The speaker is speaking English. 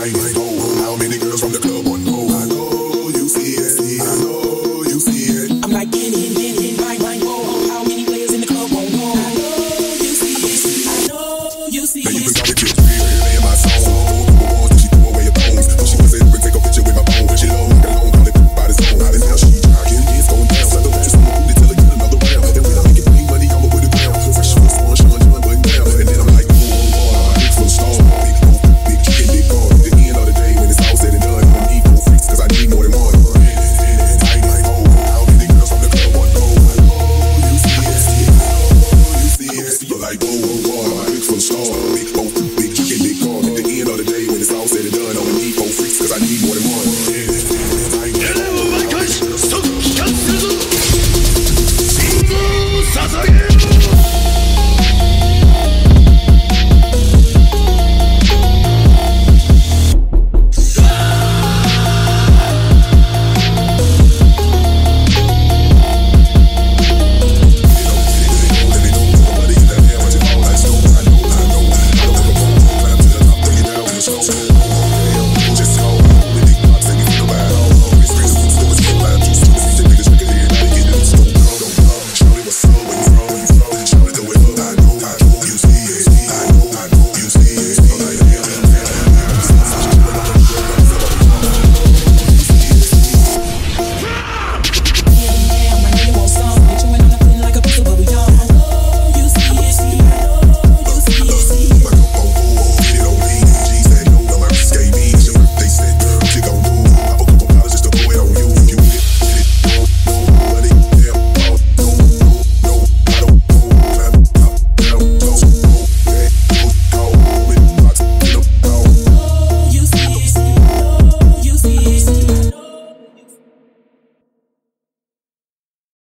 night. Oh, how many girls from the club want to know? I know you see it. I know you see it. I'm like, get it, right. Oh, how many players in the club won't know? I know you see it. I know you see Now you can it. call it just play in my song. All the ones that she threw away her bones. So she was able to take a picture with my phone. She love me alone, call it by the zone. How the hell she talking? It's going down. So I don't just want to tell her get another round. And when I make it big money, I'm with the ground. Fresh for the Sean, button down. And then I'm like, oh, big for the star. Big chicken, big car. At the end of the day, when it's all said and done, I need 4 freaks, cause I need more than one. Like, oh, how many girls from the club want to know? I know you see it. You see it. You're like, oh, big for the star. Big chicken, big car. At the end of the day, when it's all said and done, I only need 4 freaks, cause I need more than one. So